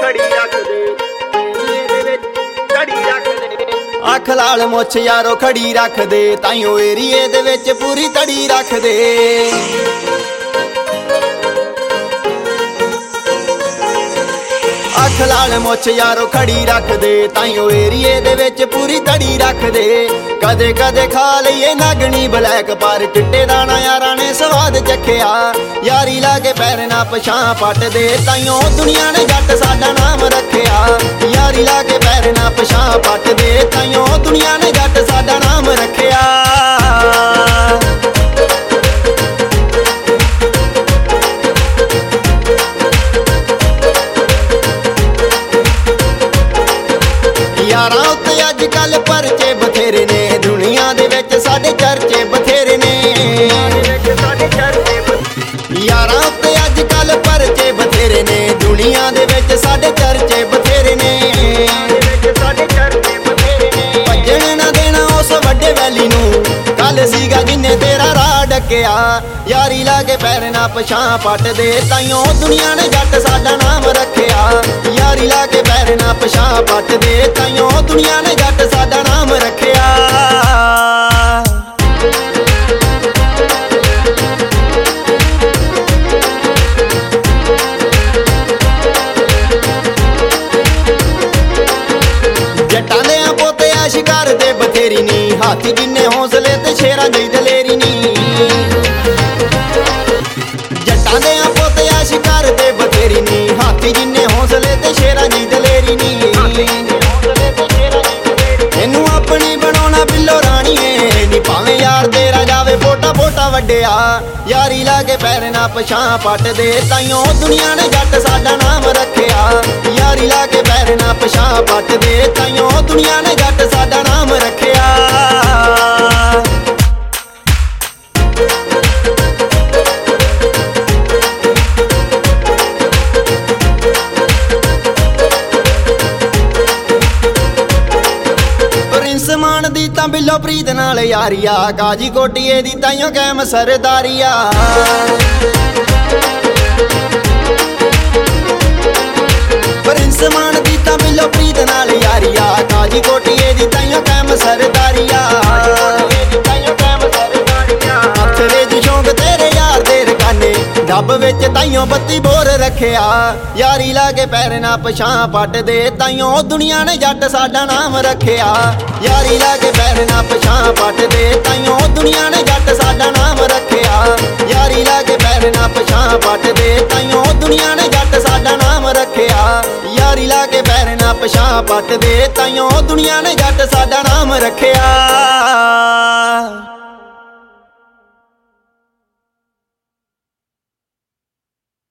खड़ी रख दे एरिए दे विच खड़ी रख दे। अख लाल मुछ यारो खड़ी रख दे ताइयों एरिए दे विच पूरी तड़ी रख दे। अख लाल मुछ यारो खड़ी रख दे ताइयों एरिए दे विच पूरी तड़ी रख दे। कदे कदे खा लईए नागनी ब्लैक पर चिट्टे दाना यारां ने स्वाद चखिया। यारी ला के पैर ना पछां पट दे ताइयों दुनिया ने जट साडा नाम रखिया। यारी ला के पैर ना पछां पट दे ताइयों दुनिया ने जट साडा नाम रखिया। यारां उत्ते अज कल परचे बथेरे ने दुनिया दे विच साडे चर्चे बथेरे ने। यारां उत्ते अज कल परचे बथेरे ने दुनिया दे विच साडे चर्चे बथेरे ने। भज्जण ना देना उस वड्डे वैली नूं कल सीगा जिन्ने तेरा राह डकिया। यारी ला के पैर ना पछां पट दे ताइयों दुनिया ने जट साडा नाम रखिया। यारी ला के पैर ना पछां पट दे ताइयों दुनिया ने जट साडा नाम रखिया। जट्टां दे पोते आ शिकार दे बथेरी नी हाथी जिन्ने हौसले ते शेरां दी दलेरी नी। जट्टां दे पोते आ शिकार दे बथेरी नी हाथी जिन्ने हौसले ते शेरां दी दलेरी नी। इनू अपनी बनाना बिल्लो राणीए नी भावें यार तेरा जावे पोटा पोटा वड्डिया। यारी ला के पैर ना पछां पट दे ताइयों दुनिया ने जट साडा नाम रखिया। यारी ला के पैर ना पछां पट दे ताइयों दुनिया ने जट साडा नाम रखिया। मान दी तां बिल्लो प्रीत नाल यारिया काजी कोटिए दी ताइयों कैम सरदारिया। प्रिंस मान दी तां बिल्लो प्रीत नाल यारिया काजी कोटिए दी ताइयों कैम सरदारिया। अथरे दी शौक तेरे यार दे रकाने डब विच ताइयों बत्ती बोर रखिया। यारी ला के पैर ना पछां पट दे ताइयों दुनिया ने जट साडा नाम रखिया। यारी ला के पैर ना पछां पट दे ताइयों दुनिया ने जट साडा नाम रखिया। यारी ला के पैर ना पछां पट दे ताइयों दुनिया ने जट साडा नाम रखिया। यारी ला के पैर ना पछां पट दे ताइयों दुनिया ने जट साडा नाम रखिया।